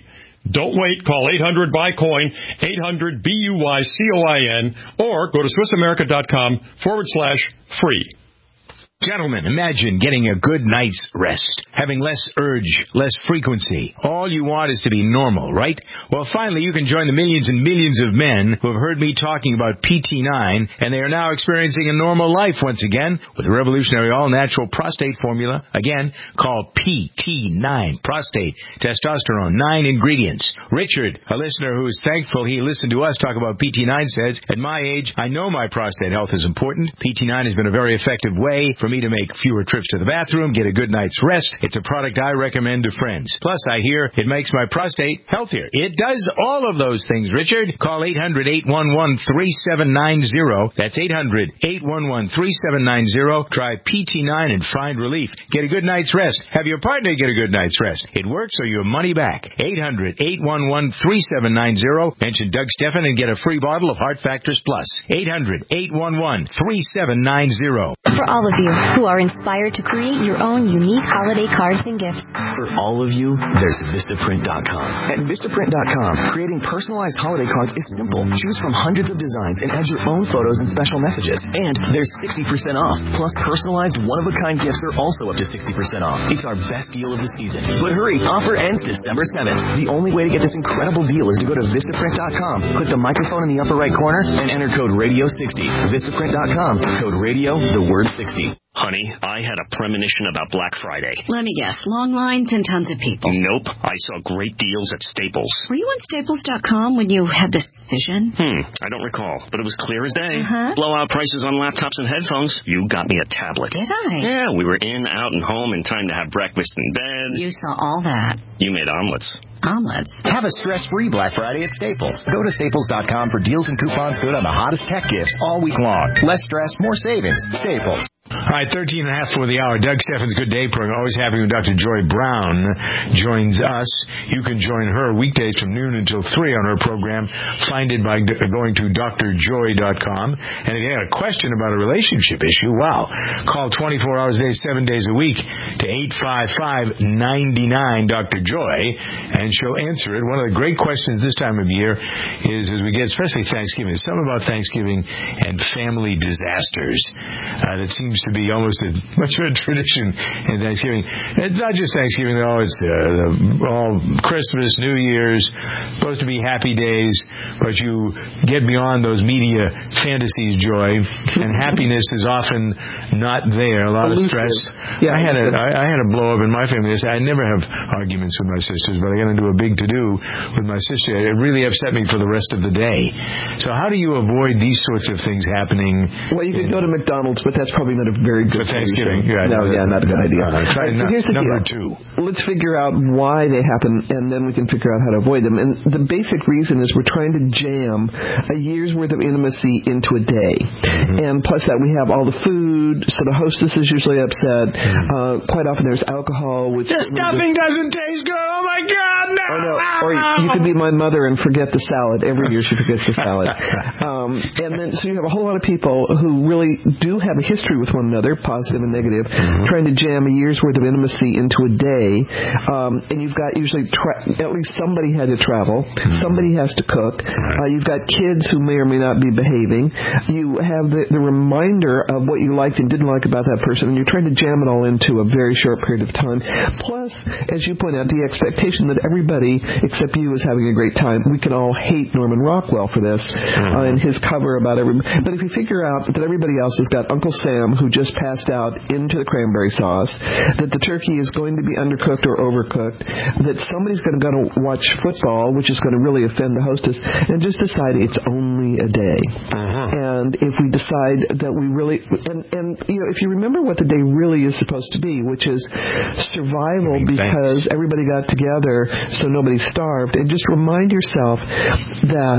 Don't wait. Call eight hundred buy coin, eight hundred B U Y C O I N, or go to SwissAmerica.com forward slash free. Gentlemen, imagine getting a good night's rest, having less urge, less frequency. All you want is to be normal, right? Well, finally, you can join the millions and millions of men who have heard me talking about P T nine, and they are now experiencing a normal life once again with the revolutionary all-natural prostate formula. Again, called P T nine. Prostate, testosterone, nine ingredients. Richard, a listener who is thankful he listened to us talk about P T nine, says, at my age, I know my prostate health is important. P T nine has been a very effective way for me to make fewer trips to the bathroom, get a good night's rest. It's a product I recommend to friends. Plus, I hear it makes my prostate healthier. It does all of those things, Richard. Call eight hundred, eight one one, three seven nine zero. That's eight hundred, eight one one, three seven nine zero. Try P T nine and find relief. Get a good night's rest. Have your partner get a good night's rest. It works or your money back. eight hundred, eight one one, three seven nine zero. Mention Doug Stephan and get a free bottle of Heart Factors Plus. eight hundred, eight one one, three seven nine zero. For all of you who are inspired to create your own unique holiday cards and gifts. For all of you, there's Vistaprint dot com. At Vistaprint dot com, creating personalized holiday cards is simple. Choose from hundreds of designs and add your own photos and special messages. And there's sixty percent off. Plus, personalized one-of-a-kind gifts are also up to sixty percent off. It's our best deal of the season. But hurry, offer ends December seventh. The only way to get this incredible deal is to go to Vistaprint dot com, click the microphone in the upper right corner, and enter code radio sixty. Vistaprint dot com, code radio, the word sixty. Honey, I had a premonition about Black Friday. Let me guess. Long lines and tons of people. Nope. I saw great deals at Staples. Were you on Staples dot com when you had this vision? Hmm. I don't recall, but it was clear as day. Uh-huh. Blowout prices on laptops and headphones. You got me a tablet. Did I? Yeah, we were in, out, and home in time to have breakfast in bed. You saw all that. You made omelets. Omelets. Have a stress-free Black Friday at Staples. Go to Staples dot com for deals and coupons good on the hottest tech gifts all week long. Less stress, more savings. Staples. All right, thirteen and a half for the hour. Doug Stephan's Good Day program. Always happy when Doctor Joy Brown joins us. You can join her weekdays from noon until three on her program. Find it by going to D R joy dot com. And if you have a question about a relationship issue, wow, call twenty-four hours a day, seven days a week to eight five five, nine nine, Doctor Joy, and she'll answer it. One of the great questions this time of year is, as we get, especially Thanksgiving, is something about Thanksgiving and family disasters uh, that seems to be almost as much of a tradition in Thanksgiving. It's not just Thanksgiving, though. It's uh, all Christmas, New Year's, supposed to be happy days, but you get beyond those media fantasies, Joy, and happiness is often not there. A lot Elusive. of stress. Yeah, I had a I, I had a blow up in my family. I never have arguments with my sisters, but I got into a big to do with my sister. It really upset me for the rest of the day. So how do you avoid these sorts of things happening? Well, you could go to McDonald's, but that's probably not a very good for Thanksgiving. Yeah, no, yeah, not a good idea. Uh, try right, so no, here's the number deal. two. Let's figure out why they happen, and then we can figure out how to avoid them. And the basic reason is we're trying to jam a year's worth of intimacy into a day. Mm-hmm. And plus that we have all the food, so the hostess is usually upset. Mm-hmm. Uh, quite often there's alcohol, which the stuffing doesn't taste good. Oh my God, no! Or, no, or you could be my mother and forget the salad. Every year she forgets the salad. Um, and then so you have a whole lot of people who really do have a history with one another, positive and negative, mm-hmm. trying to jam a year's worth of intimacy into a day. Um, and you've got usually tra- at least somebody had to travel. Mm-hmm. Somebody has to cook. Uh, you've got kids who may or may not be behaving. You have the, the reminder of what you liked and didn't like about that person, and you're trying to jam it all into a very short period of time. Plus, as you point out, the expectation that everybody except you is having a great time. We can all hate Norman Rockwell for this mm-hmm. uh, and his cover about every. But if you figure out that everybody else has got Uncle Sam who just passed out into the cranberry sauce, that the turkey is going to be undercooked or overcooked, that somebody's going to go to watch football, which is going to really offend the hostess, and just decide it's only a day. Uh-huh. And if we decide that we really, and, and you know, if you remember what the day really is supposed to be, which is survival because Thanks. everybody got together so nobody starved, and just remind yourself that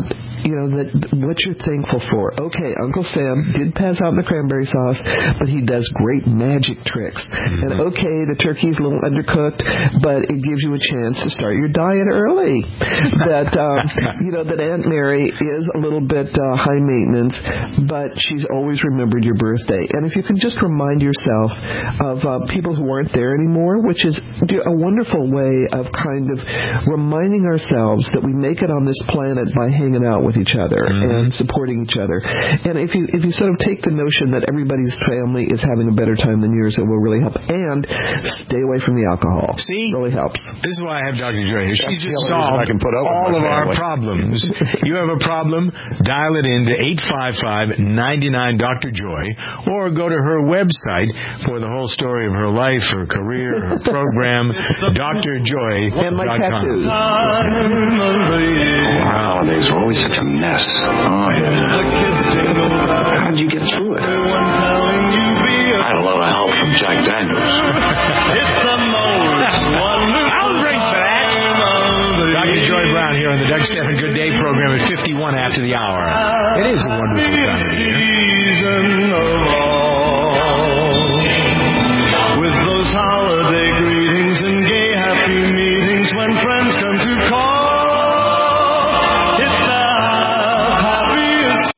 you know, that what you're thankful for. Okay, Uncle Sam did pass out the cranberry sauce, but he does great magic tricks. Mm-hmm. And okay, the turkey's a little undercooked, but it gives you a chance to start your diet early. That, um, you know, that Aunt Mary is a little bit uh, high maintenance, but she's always remembered your birthday. And if you can just remind yourself of uh, people who aren't there anymore, which is a wonderful way of kind of reminding ourselves that we make it on this planet by hanging out with each other mm-hmm. and supporting each other. And if you if you sort of take the notion that everybody's family is having a better time than yours, it will really help. And stay away from the alcohol. See? It really helps. This is why I have Doctor Joy here. She's just solved I can put over all of family. our problems. You have a problem, dial it in to eight five five, nine nine, Doctor Joy, or go to her website for the whole story of her life, her career, her program, Doctor Joy. And my tattoos. Our holidays were always such a mess. Oh, yeah. How did you get through it? I had a lot of help from Jack Daniels. It's the most wonderful. I'll drink for that. Doctor Joy Brown here on the Doug Stephan Good Day program at fifty-one after the hour. It is a wonderful time of year. With those holiday greetings and gay happy meetings when friends come to call, it's the happiest.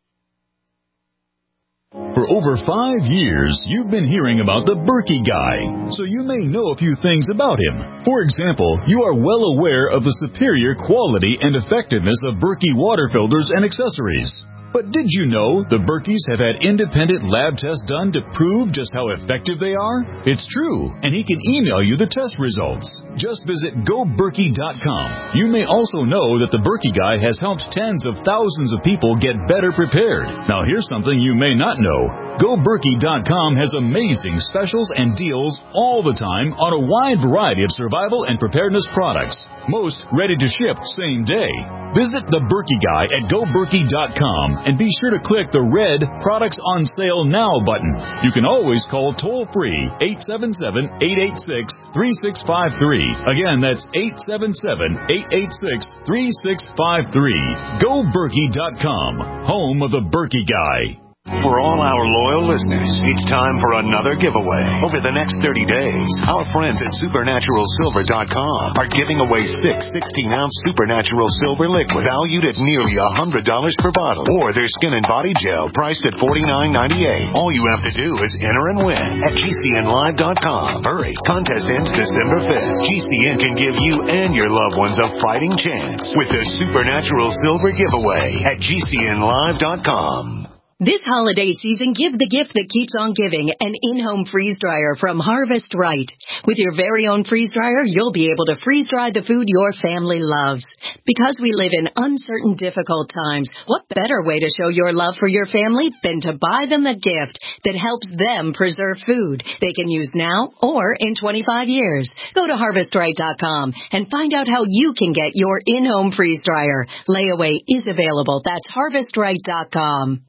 For over five years, you've been hearing about the Berkey Guy, so you may know a few things about him. For example, you are well aware of the superior quality and effectiveness of Berkey water filters and accessories. But did you know the Berkeys have had independent lab tests done to prove just how effective they are? It's true, and he can email you the test results. Just visit go berkey dot com. You may also know that the Berkey Guy has helped tens of thousands of people get better prepared. Now here's something you may not know. go berkey dot com has amazing specials and deals all the time on a wide variety of survival and preparedness products. Most ready to ship same day. Visit the Berkey Guy at go berkey dot com and be sure to click the red Products on Sale Now button. You can always call toll-free eight seven seven, eight eight six, three six five three. Again, that's eight seven seven, eight eight six, three six five three. go berkey dot com, home of the Berkey Guy. For all our loyal listeners, it's time for another giveaway. Over the next thirty days, our friends at supernatural silver dot com are giving away six sixteen-ounce Supernatural Silver liquid valued at nearly one hundred dollars per bottle, or their skin and body gel priced at forty-nine ninety-eight. All you have to do is enter and win at G C N live dot com. Hurry, contest ends December fifth. G C N can give you and your loved ones a fighting chance with the Supernatural Silver giveaway at G C N live dot com. This holiday season, give the gift that keeps on giving, an in-home freeze dryer from Harvest Right. With your very own freeze dryer, you'll be able to freeze dry the food your family loves. Because we live in uncertain, difficult times, what better way to show your love for your family than to buy them a gift that helps them preserve food they can use now or in twenty-five years. Go to harvest right dot com and find out how you can get your in-home freeze dryer. Layaway is available. That's harvest right dot com.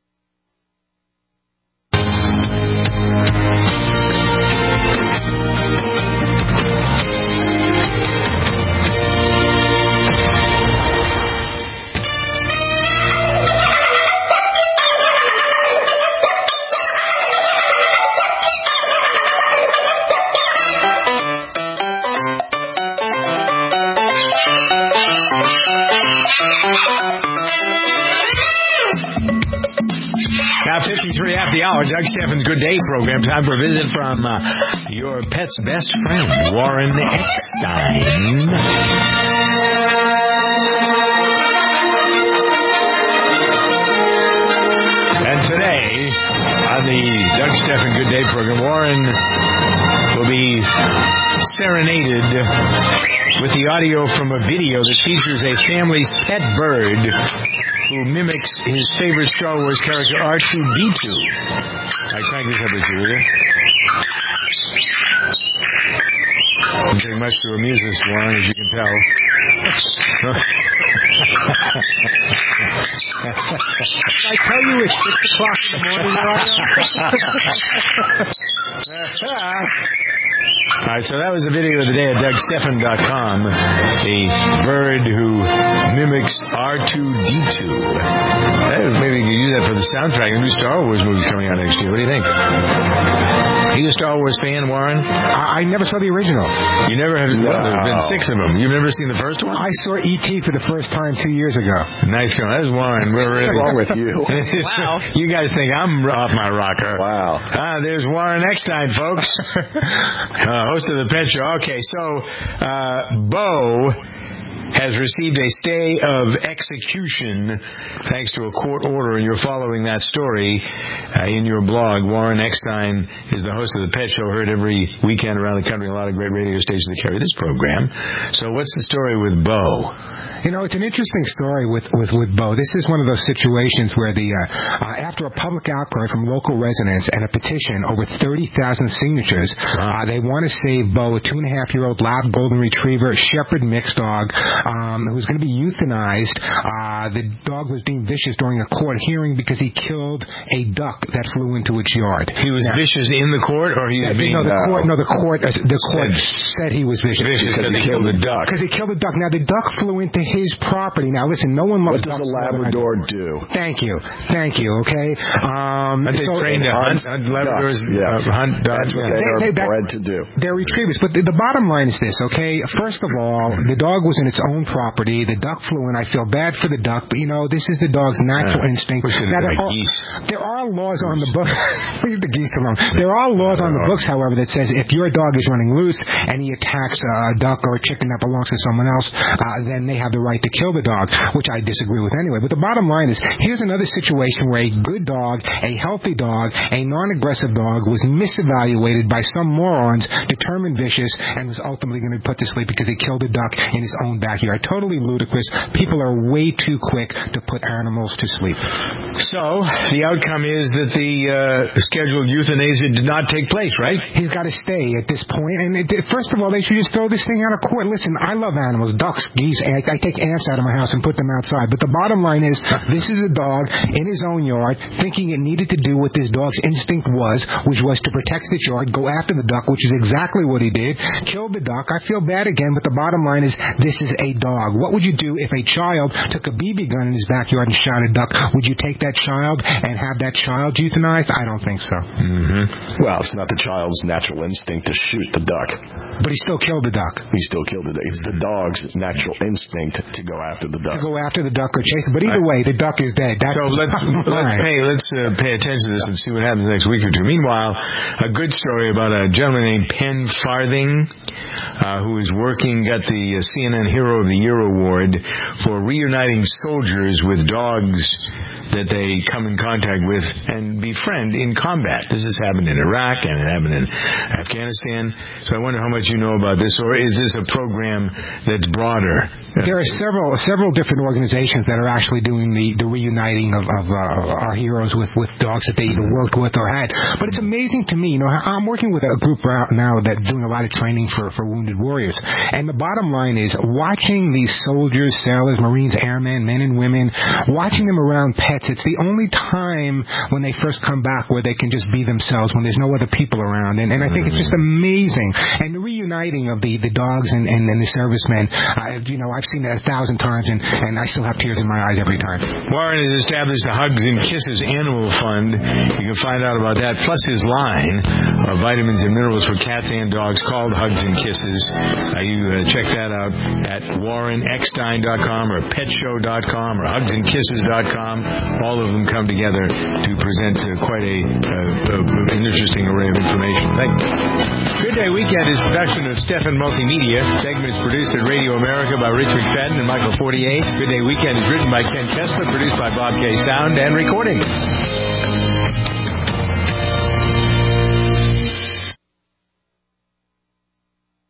Now, fifty-three after the hour, Doug Stephan's Good Day program. Time for a visit from uh, your pet's best friend, Warren Eckstein. And today, on the Doug Stephan Good Day program, Warren will be serenaded with the audio from a video that features a family's pet bird who mimics his favorite Star Wars character, R two D two. I crank this up with you, will you? Doesn't take much to amuse us, Warren, as you can tell. I tell you it's six o'clock in the morning, All right, so that was the video of the day at Doug Stephan dot com. A bird who mimics R two D two. Maybe you could use that for the soundtrack. The new Star Wars movie's coming out next year. What do you think? Are you a Star Wars fan, Warren? I, I never saw the original. You never have? No. Well, there have been six of them. You've never seen the first one? I saw E T for the first time two years ago. Nice going. That was Warren. We're really... What's wrong with you? Wow. You guys think I'm off my rocker. Wow. Ah, there's Warren Eckstein, folks. uh, host of the Pet Show. Okay, so uh, Bo has received a stay of execution thanks to a court order, and you're following that story uh, in your blog. Warren Eckstein is the host of the Pet Show, heard every weekend around the country, a lot of great radio stations that carry this program. So what's the story with Bo? You know, it's an interesting story with, with, with Bo. This is one of those situations where the uh, uh, after a public outcry from local residents and a petition, over thirty thousand signatures, uh, they want to save Bo, a two-and-a-half-year-old lab golden retriever, shepherd mixed dog, um, who was going to be euthanized. Uh, the dog was deemed vicious during a court hearing because he killed a duck that flew into its yard. He was now, vicious in the court, or he was yeah, being... No, the uh, court, no, the court, uh, the court said, said he was vicious. Vicious because he killed the duck. Because he killed the duck. Now, the duck flew into his property. Now, listen, no one loves ducks. What does ducks a Labrador do? Thank you. Thank you, okay? Um, Aren't they so, trained to hunt? hunt Labradors yeah. uh, hunt dogs. That's what yeah. they, they are they, bred to do. They're retrievers. But the, the bottom line is this, okay? First of all, the dog was in its own property. The duck flew in. I feel bad for the duck, but, you know, this is the dog's natural uh, instinct. Now, there, are, geese. there are laws on the book. Leave the geese alone. There are laws on the books, however, that says if your dog is running loose and he attacks a duck or a chicken that belongs to someone else, uh, then they have the right to kill the dog, which I disagree with anyway. But the bottom line is, here's another situation where a good dog, a healthy dog, a non-aggressive dog was misevaluated by some morons, determined vicious, and was ultimately going to be put to sleep because he killed a duck in his own backyard. Totally ludicrous. People are way too quick to put animals to sleep. So, the outcome is that the uh, scheduled euthanasia did not take place, right? He's got to stay at this point. And it, first of all, they should just throw this thing out of court. Listen, I love animals, ducks, geese. I, I take ants out of my house and put them outside. But the bottom line is, this is a dog in his own yard thinking it needed to do what this dog's instinct was, which was to protect its yard, go after the duck, which is exactly what he did, killed the duck. I feel bad again, but the bottom line is, this is a dog. What would you do if a child took a B B gun in his backyard and shot a duck? Would you take that child and have that child euthanized? I don't think so. Mm-hmm. Well, it's not the child's natural instinct to shoot the duck. But he still killed the duck. He still killed the duck. It's the dog's natural instinct to go after the duck. To go after the duck or chase it. But either way, the duck is dead. That's so let's, let's pay let's uh, pay attention to this and see what happens next week or two. Meanwhile, a good story about a gentleman named Penn Farthing, uh, who is working, got the uh, C N N Hero of the Year award for reuniting soldiers with dogs that they come in contact with and befriend in combat. This has happened in Iraq and it happened in Afghanistan. So I wonder how much you know about this, or is this a program that's broader? There are several several different organizations that are actually doing the, the reuniting of, of uh, our heroes with, with dogs that they either worked with or had. But it's amazing to me. You know, I'm working with a group right now that's doing a lot of training for, for wounded warriors. And the bottom line is, watching these soldiers, sailors, Marines, airmen, men and women, watching them around pets, it's the only time when they first come back where they can just be themselves, when there's no other people around. And, and I think it's just amazing. And the reuniting of the, the dogs and, and, and the servicemen, I, you know, I've seen that a thousand times, and, and I still have tears in my eyes every time. Warren has established the Hugs and Kisses Annual Fund. You can find out about that, plus his line of vitamins and minerals for cats and dogs called Hugs and Kisses. Uh, you uh, check that out at warren eckstein dot com or pet show dot com or hugs and kisses dot com. All of them come together to present uh, quite a, uh, uh, an interesting array of information. Thank you. Good Day Weekend is a production of Stephan Multimedia. Segment is produced at Radio America by Rich McFadden and Michael Fortier. Good Day Weekend is written by Ken Kessler, produced by Bob K. Sound and recording.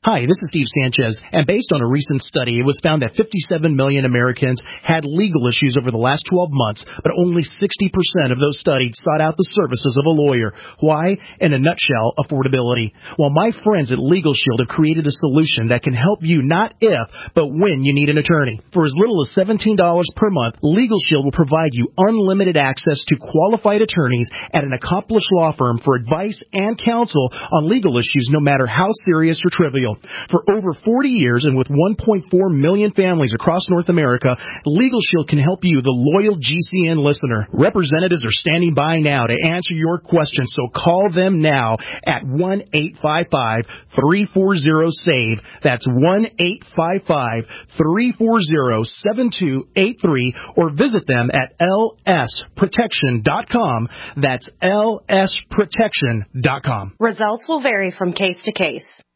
Hi, this is Steve Sanchez, and based on a recent study, it was found that fifty-seven million Americans had legal issues over the last twelve months, but only sixty percent of those studied sought out the services of a lawyer. Why? In a nutshell, affordability. Well, my friends at Legal Shield have created a solution that can help you not if, but when you need an attorney. For as little as seventeen dollars per month, Legal Shield will provide you unlimited access to qualified attorneys at an accomplished law firm for advice and counsel on legal issues, no matter how serious or trivial. For over forty years and with one point four million families across North America, Legal Shield can help you, the loyal G C N listener. Representatives are standing by now to answer your questions, so call them now at one eight five five, three four zero, SAVE. That's one eight five five, three four zero, seven two eight three, or visit them at L S protection dot com. That's L S protection dot com. Results will vary from case to case.